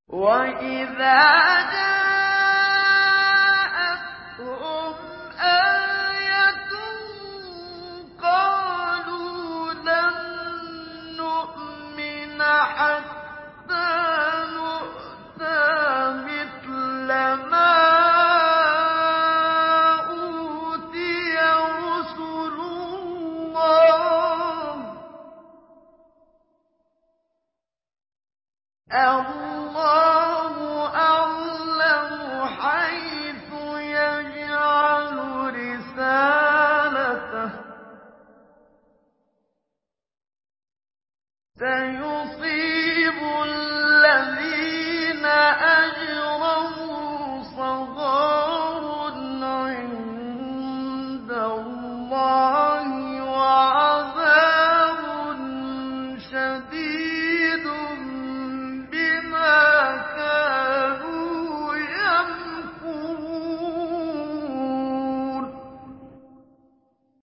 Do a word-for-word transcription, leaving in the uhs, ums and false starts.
وَإِذَا جَاءَتْهُمْ آيَةٌ قَالُوا لَن نُّؤْمِنَ حَتَّىٰ نُؤْتَىٰ مِثْلَ مَا أُوتِيَ رُسُلُ اللَّهِ ۘ